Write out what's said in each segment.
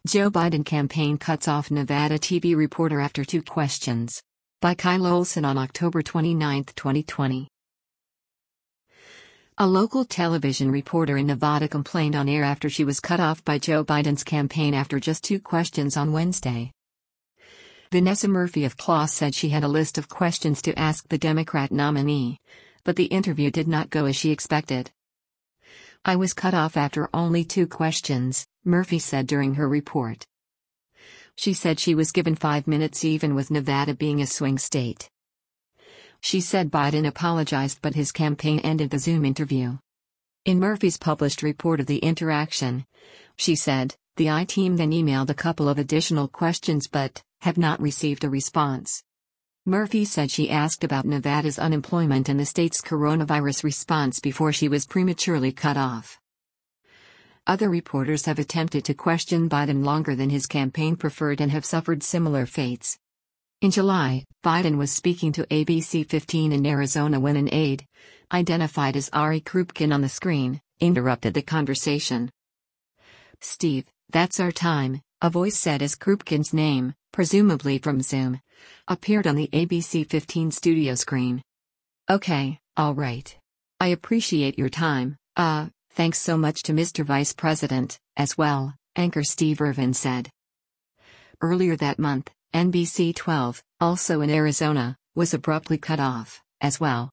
Joe Biden campaign cuts off Nevada TV reporter after 2 questions. By Kyle Olson on October 29, 2020. A local television reporter in Nevada complained on air after she was cut off by Joe Biden's campaign after just 2 questions on Wednesday. Vanessa Murphy of CLAW said she had a list of questions to ask the Democrat nominee, but the interview did not go as she expected. "I was cut off after only 2 questions," Murphy said during her report. She said she was given 5 minutes even with Nevada being a swing state. She said Biden apologized but his campaign ended the Zoom interview. In Murphy's published report of the interaction, she said, "The I-team then emailed a couple of additional questions but have not received a response." Murphy said she asked about Nevada's unemployment and the state's coronavirus response before she was prematurely cut off. Other reporters have attempted to question Biden longer than his campaign preferred and have suffered similar fates. In July, Biden was speaking to ABC 15 in Arizona when an aide, identified as Ari Krupkin on the screen, interrupted the conversation. "Steve, that's our time," a voice said as Krupkin's name, presumably from Zoom, appeared on the ABC 15 studio screen. "Okay, all right. I appreciate your time, thanks so much to Mr. Vice President, as well," anchor Steve Irvin said. Earlier that month, NBC 12, also in Arizona, was abruptly cut off, as well.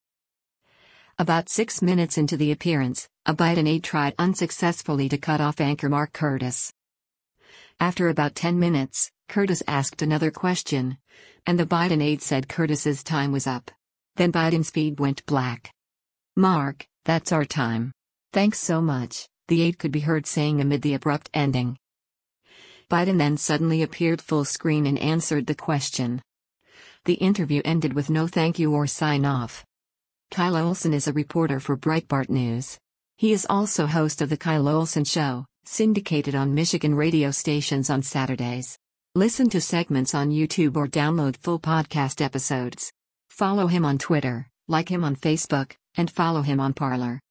About 6 minutes into the appearance, a Biden aide tried unsuccessfully to cut off anchor Mark Curtis. After about 10 minutes, Curtis asked another question, and the Biden aide said Curtis's time was up. Then Biden's feed went black. "Mark, that's our time. Thanks so much," the aide could be heard saying amid the abrupt ending. Biden then suddenly appeared full screen and answered the question. The interview ended with no thank you or sign off. Kyle Olson is a reporter for Breitbart News. He is also host of The Kyle Olson Show, syndicated on Michigan radio stations on Saturdays. Listen to segments on YouTube or download full podcast episodes. Follow him on Twitter, like him on Facebook, and follow him on Parler.